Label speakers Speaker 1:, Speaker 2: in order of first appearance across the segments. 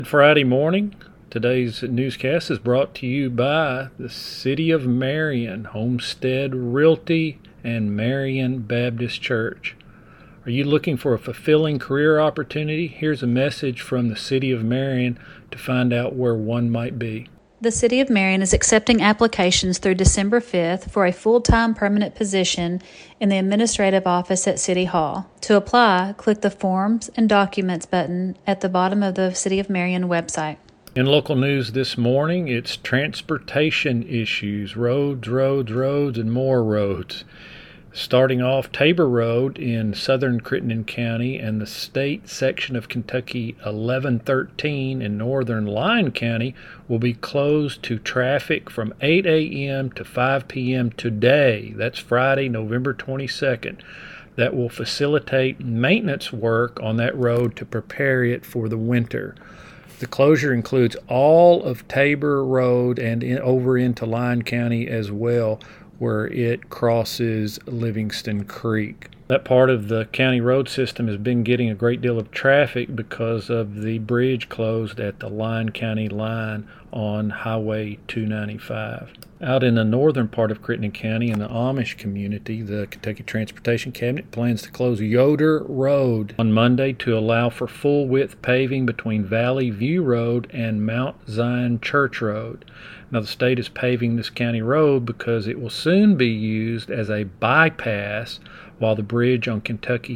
Speaker 1: Friday morning. Today's newscast is brought to you by the City of Marion, Homestead Realty, and Marion Baptist Church. Are you looking for a fulfilling career opportunity? Here's a message from the City of Marion to find out where one might be.
Speaker 2: The City of Marion is accepting applications through December 5th for a full-time permanent position in the administrative office at City Hall. To apply, click the Forms and Documents button at the bottom of the City of Marion website.
Speaker 1: In local news this morning, it's transportation issues, roads, and more roads. Starting off, Tabor Road in southern Crittenden County and the state section of Kentucky 1113 in northern Lyon County will be closed to traffic from 8 a.m. to 5 p.m. today. That's Friday, November 22nd. That will facilitate maintenance work on that road to prepare it for the winter. The closure includes all of Tabor Road and over into Lyon County as well, where it crosses Livingston Creek. That part of the county road system has been getting a great deal of traffic because of the bridge closed at the Lyon County line on Highway 295. Out in the northern part of Crittenden County in the Amish community, the Kentucky Transportation Cabinet plans to close Yoder Road on Monday to allow for full-width paving between Valley View Road and Mount Zion Church Road. Now, the state is paving this county road because it will soon be used as a bypass while the bridge on Kentucky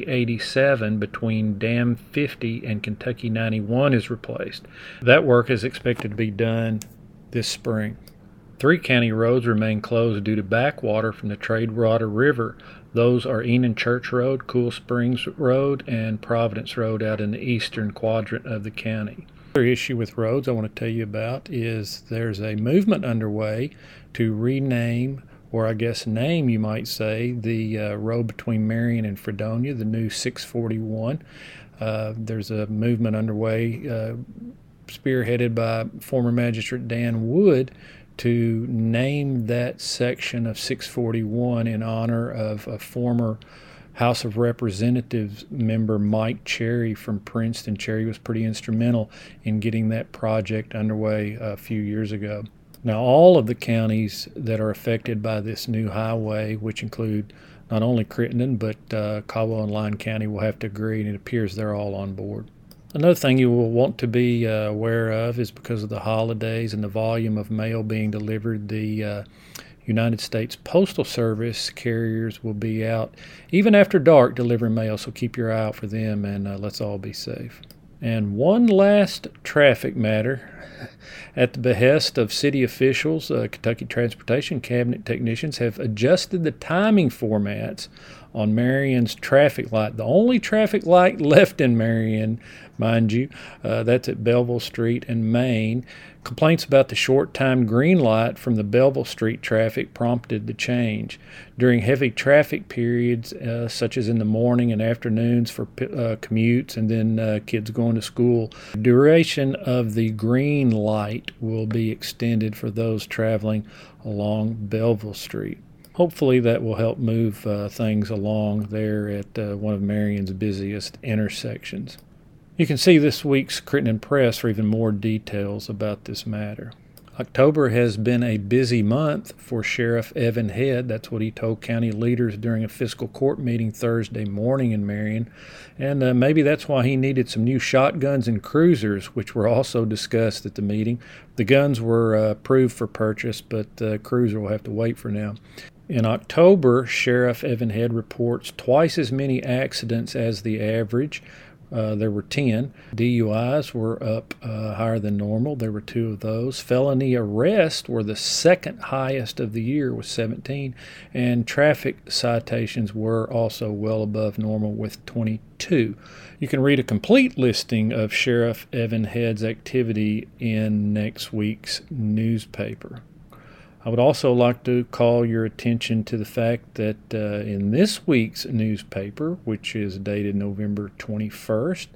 Speaker 1: 387 between Dam 50 and Kentucky 91 is replaced. That work is expected to be done this spring. 3 county roads remain closed due to backwater from the Tradewater River. Those are Enon Church Road, Cool Springs Road, and Providence Road out in the eastern quadrant of the county. Another issue with roads I want to tell you about is there's a movement underway to rename, or I guess name you might say, the road between Marion and Fredonia, the new 641. There's a movement underway spearheaded by former Magistrate Dan Wood to name that section of 641 in honor of a former House of Representatives member, Mike Cherry from Princeton. Cherry was pretty instrumental in getting that project underway a few years ago. Now, all of the counties that are affected by this new highway, which include not only Crittenden, but Caldwell and Lyon County, will have to agree, and it appears they're all on board. Another thing you will want to be aware of is because of the holidays and the volume of mail being delivered, the United States Postal Service carriers will be out even after dark delivering mail, so keep your eye out for them, and let's all be safe. And one last traffic matter. At the behest of city officials, Kentucky Transportation Cabinet technicians have adjusted the timing formats on Marion's traffic light. The only traffic light left in Marion, mind you, that's at Belleville Street and Main. Complaints about the short-time green light from the Belleville Street traffic prompted the change. During heavy traffic periods, such as in the morning and afternoons for commutes and then kids going to school, the duration of the green light will be extended for those traveling along Belleville Street. Hopefully that will help move things along there at one of Marion's busiest intersections. You can see this week's Crittenden Press for even more details about this matter. October has been a busy month for Sheriff Evan Head. That's what he told county leaders during a fiscal court meeting Thursday morning in Marion. And maybe that's why he needed some new shotguns and cruisers, which were also discussed at the meeting. The guns were approved for purchase, but the cruiser will have to wait for now. In October, Sheriff Evan Head reports twice as many accidents as the average. There were 10. DUIs were up higher than normal. There were 2 of those. Felony arrests were the second highest of the year with 17. And traffic citations were also well above normal with 22. You can read a complete listing of Sheriff Evan Head's activity in next week's newspaper. I would also like to call your attention to the fact that in this week's newspaper, which is dated November 21st,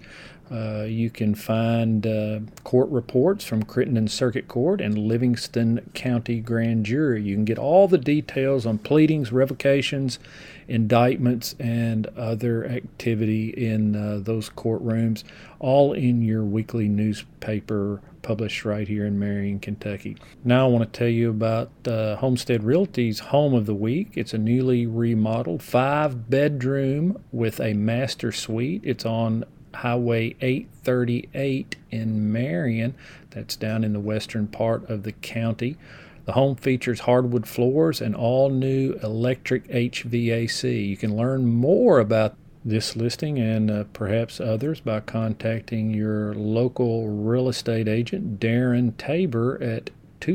Speaker 1: You can find court reports from Crittenden Circuit Court and Livingston County Grand Jury. You can get all the details on pleadings, revocations, indictments, and other activity in those courtrooms, all in your weekly newspaper published right here in Marion, Kentucky. Now I want to tell you about Homestead Realty's Home of the Week. It's a newly remodeled 5-bedroom with a master suite. It's on Highway 838 in Marion. That's down in the western part of the county. The home features hardwood floors and all new electric HVAC. You can learn more about this listing and perhaps others by contacting your local real estate agent, Darren Tabor, at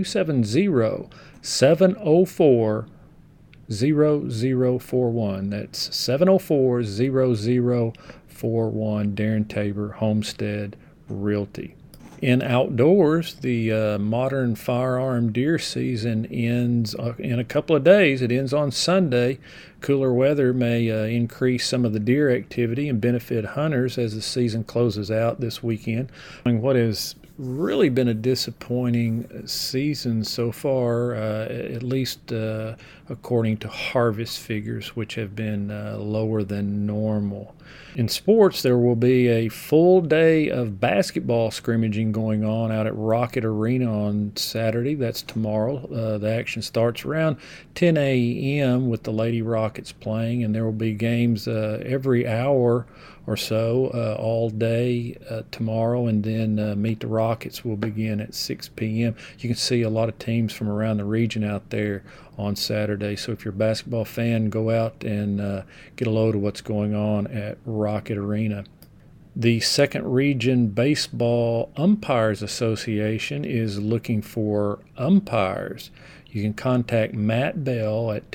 Speaker 1: 270-704-0041. That's 704-0041, Darren Tabor, Homestead Realty. In outdoors, the modern firearm deer season ends in a couple of days. It ends on Sunday. Cooler weather may increase some of the deer activity and benefit hunters as the season closes out this weekend. What has really been a disappointing season so far, at least according to harvest figures, which have been lower than normal. In sports, there will be a full day of basketball scrimmaging going on out at Rocket Arena on Saturday. That's tomorrow. The action starts around 10 a.m. with the Lady Rockets playing, and there will be games every hour or so all day tomorrow, and then Meet the Rockets will begin at 6 p.m. You can see a lot of teams from around the region out there on Saturday, so if you're a basketball fan, go out and get a load of what's going on at Rocket Arena. The Second Region Baseball Umpires Association is looking for umpires. You can contact Matt Bell at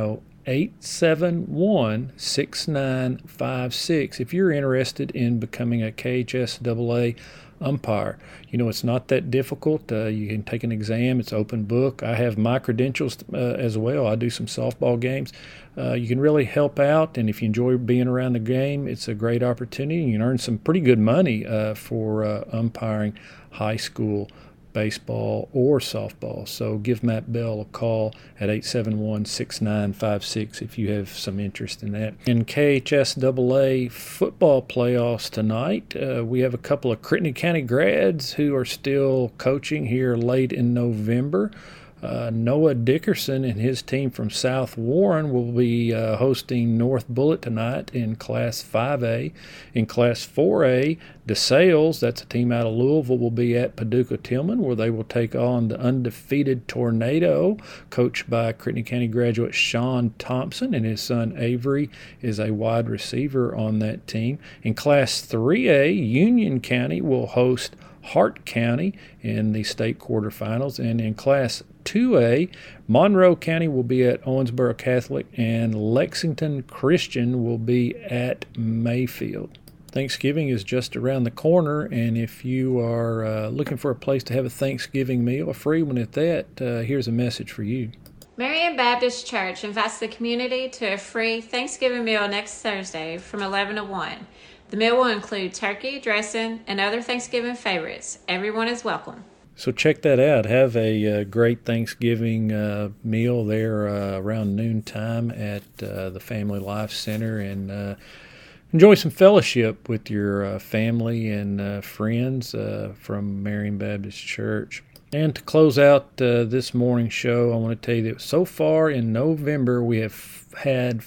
Speaker 1: 270-871-6956 if you're interested in becoming a KHSAA umpire. You know, it's not that difficult. You can take an exam. It's open book. I have my credentials as well. I do some softball games. You can really help out, and if you enjoy being around the game, it's a great opportunity. You can earn some pretty good money for umpiring high school baseball or softball. So give Matt Bell a call at 871-6956 if you have some interest in that. In KHSAA football playoffs tonight, we have a couple of Crittenden County grads who are still coaching here late in November. Noah Dickerson and his team from South Warren will be hosting North Bullitt tonight in Class 5A. In Class 4A, DeSales, that's a team out of Louisville, will be at Paducah Tillman, where they will take on the undefeated Tornado, coached by Crittenden County graduate Sean Thompson, and his son Avery is a wide receiver on that team. In Class 3A, Union County will host Hart County in the state quarterfinals, and in Class 2A, Monroe County will be at Owensboro Catholic, and Lexington Christian will be at Mayfield. Thanksgiving is just around the corner, and if you are looking for a place to have a Thanksgiving meal, a free one at that, here's a message for you.
Speaker 3: Marion Baptist Church invites the community to a free Thanksgiving meal next Thursday from 11 to 1. The meal will include turkey, dressing, and other Thanksgiving favorites. Everyone is welcome.
Speaker 1: So check that out. Have a great Thanksgiving meal there around noontime at the Family Life Center, and enjoy some fellowship with your family and friends from Marion Baptist Church. And to close out this morning's show, I want to tell you that so far in November we have had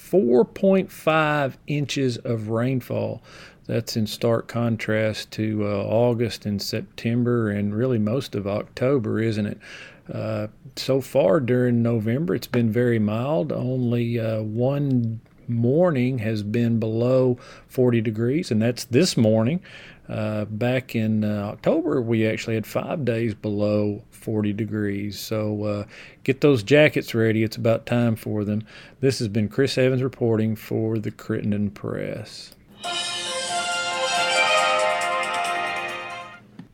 Speaker 1: 4.5 inches of rainfall. That's in stark contrast to August and September and really most of October, isn't it? So far during November, it's been very mild. Only one morning has been below 40 degrees, and that's this morning. Back in October, we actually had 5 days below 40 degrees. So get those jackets ready. It's about time for them. This has been Chris Evans reporting for the Crittenden Press.